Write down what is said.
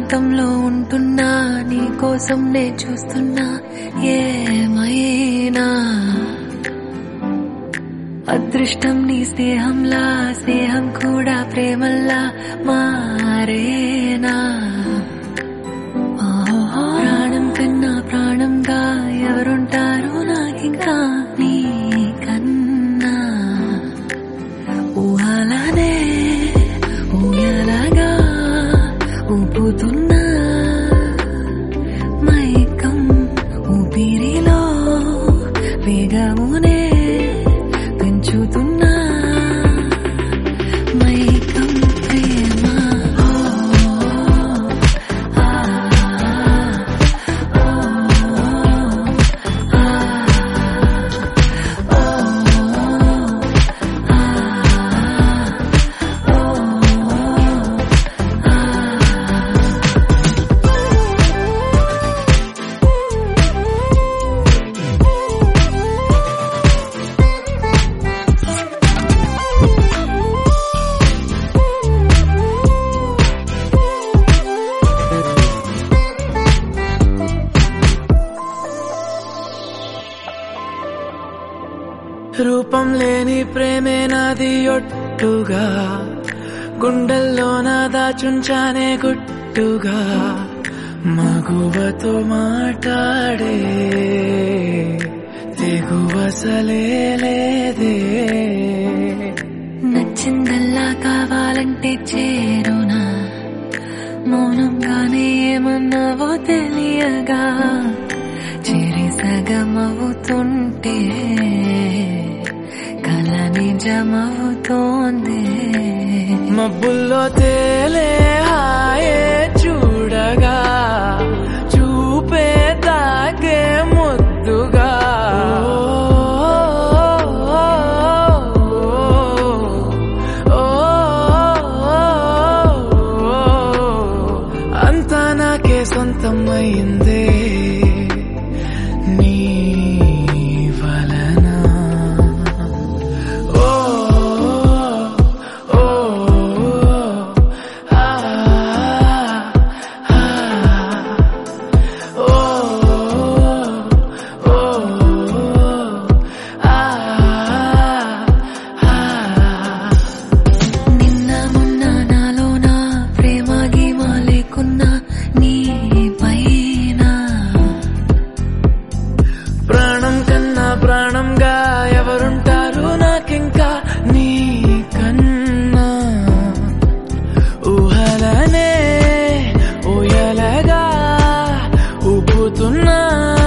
ఏకాంతంలో ఉంటున్నా నీ కోసం నే చూస్తున్నా ఏమైనా అదృష్టం నీ స్నేహంలా స్నేహం కూడా ప్రేమల్లా మారేనా ప్రాణం కన్నా ప్రాణంగా ఎవరుంటారు నాకింకా నీ కన్నా ఊహలనే ఊయలగా ఊపుతున్నా మైకం ఊపిరిలో వేగమునే పెంచుతున్నా మైకం ప్రేమ రూపం లేని ప్రేమే నాది ఒట్టుగా గుండెల్లో నా దాచుంచానే గుట్టుగా మగువతో మాట్లాడే తెగువసలే లేదే నచ్చిందల్లా కావాలంటే చేరునా మౌనంగానే ఏమన్నావో తెలియగా చేరి సగమవుతుంటే కల నిజమవుతోంది మబ్బుల్లో తేలే హాయే చూడగా చూపే తాకే ముద్దుగా అంతా నాకే సొంతమైందే నీ వలన నిన్న మొన్న నాలోన ప్రేమ గీమ లేకున్నా నీ పైన ప్రాణం కన్నా ప్రాణంగా ఎవరుంటారు నాకింకా నీ కన్నా ఊహలనే ఊయలగా ఊపుతున్నా